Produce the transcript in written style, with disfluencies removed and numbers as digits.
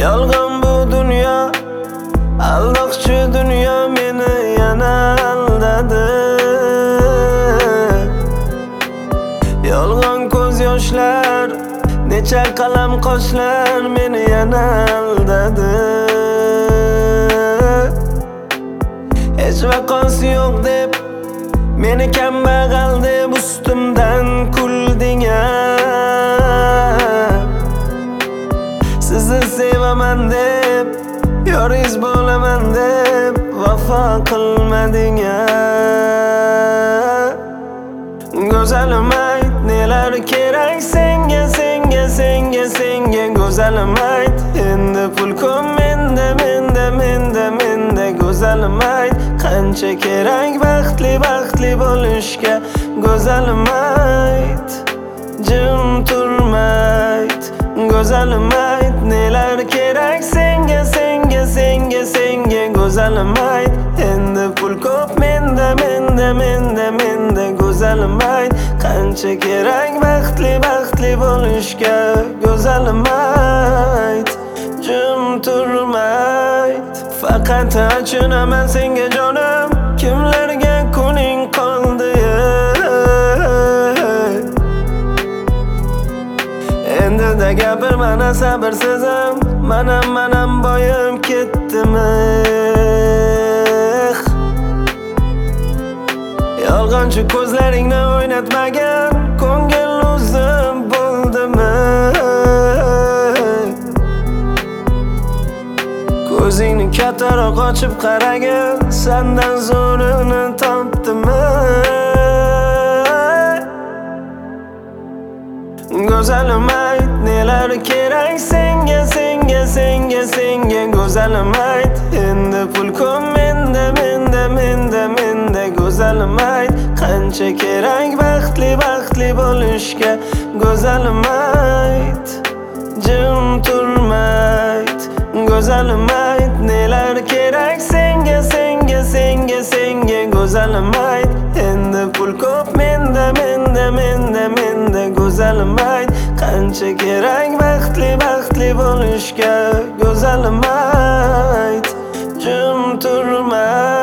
Yolg'on bu dunyo, aldoqchi dunyo meni yana aldadi. Yolg'on ko'z yoshlar, necha qalam qoshlar meni yana aldadi. Hech vaqosi yo'q deb meni kambag'al deb ustimdan kulding. Sizni sevaman deb, yoringiz bo'laman deb vafo qilmading. Go'zalim ayt, nelar kerak senga, senga, senga, senga. Go'zalim ayt, endi pul ko'p menda, menda, menda, menda. Go'zalim ayt, qancha kerak baxtli, baxtli bo'lishga. Go'zalim ayt, jim turmayt. Go'zalim ayt, nelar kerak senga, senga, senga, senga. Go'zalim ayt, endi pul ko'p menda, menda, menda, menda. Go'zalim ayt, qancha kerak baxtli, baxtli bo'lishga. Go'zalim ayt, jim turmayt. Faqat achunaman senga jonim, kimlarga kuning qoldi. Endi-da gapirmana sabrsizim, manam boyim ketdimi? Yolg'onchi ko'zlaringni o'ynatmagan ko'ngil o'zim bo'ldimi? Ko'zingni kattaroq ochib qaragin, sendan zo'rini topdimi? Go'zalim ayt, nelar kerak senga, senga, senga, senga. Go'zalim ayt, endi pul ko'p menda, menda, menda, menda. Go'zalim ayt, qancha kerak baxtli, baxtli bo'lishga. Go'zalim ayt, jim turmayt. Go'zalim ayt, nelar kerak senga, senga, senga, senga. Go'zalim ayt, endi pul ko'p menda, menda, menda, menda. Go'zalim ayt, qancha kerak baxtli, baxtli bo'lishga. Go'zalim ayt, jim turmayt.